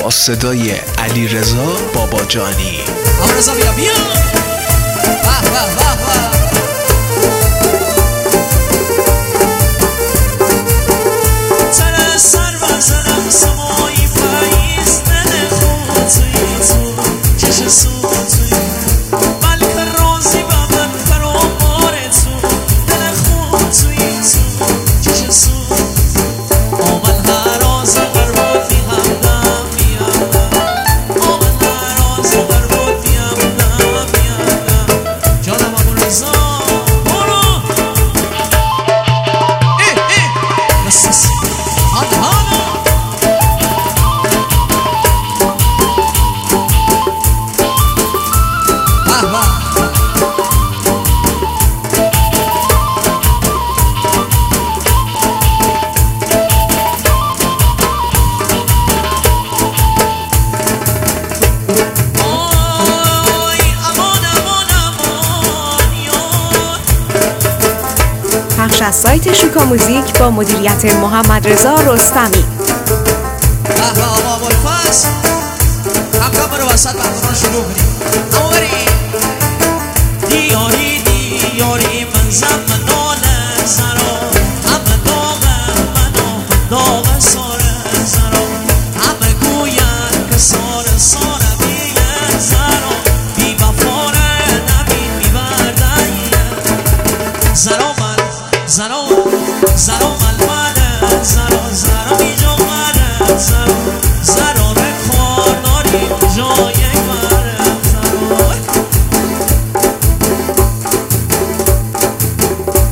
با صدای علیرضا باباجانی. آقا رضا بیا بیا. واه واه واه واه. سر سر و سرم سمایی پاییز دل خود توی تو چش سود توی بلکه روزی با من فرامار تو دل خود توی تو چش سود آمن هر آز قرباتی همدم میادم آمن هر آز قرباتی همدم میادم جانم ابو رضا برو نسسی پخش از سایت شوکا موزیک با مدیریت محمد رضا رستمی. آقا ابوالفضل همکا برو وسط برنامه شروع کنیم. اما بریم دیاری دیاری من زم ناله زرا همه داغم منو داغ ساره زرا همه گوین که ساره ساره بیه زرا بی وفاره نبین میبردن زرا من زرا زرا ململه زرا زرا بیجا مره زرا زرا رکار داری جای مره زرا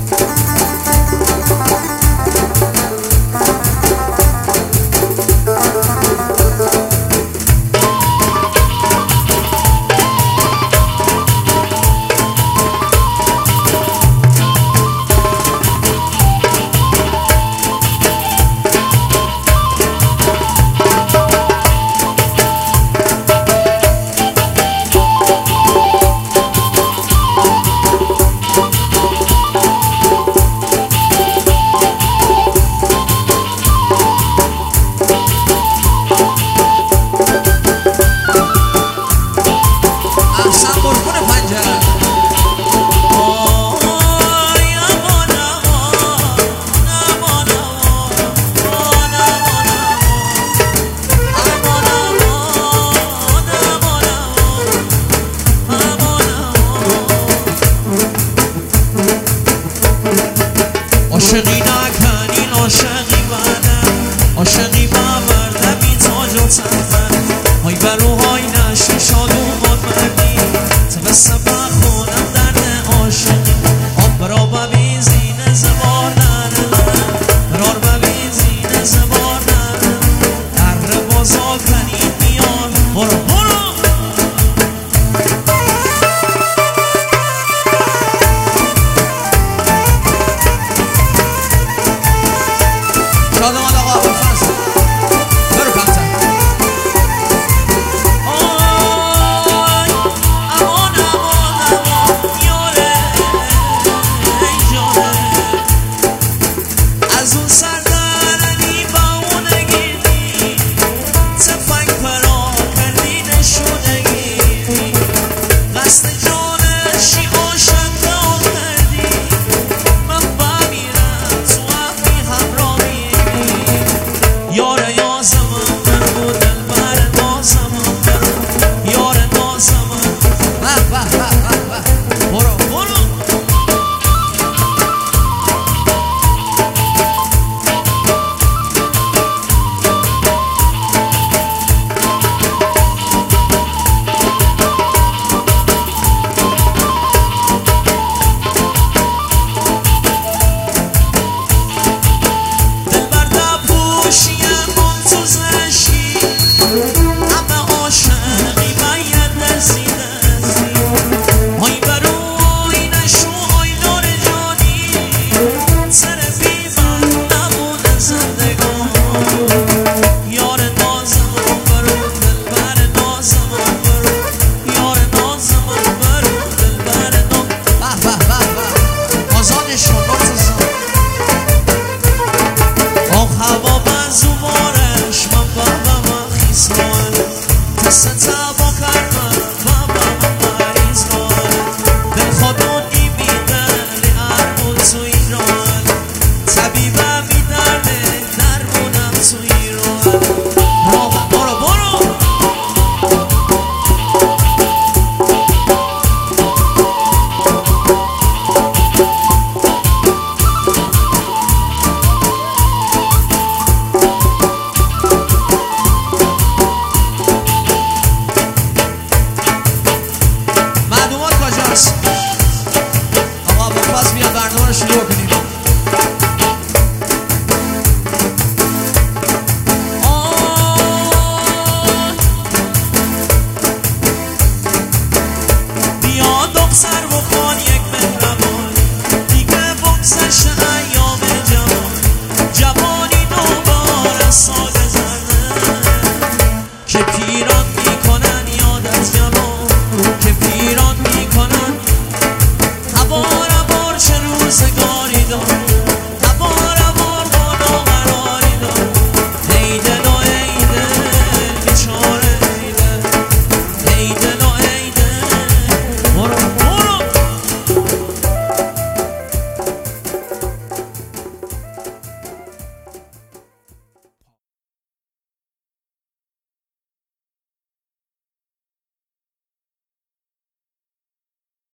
ستم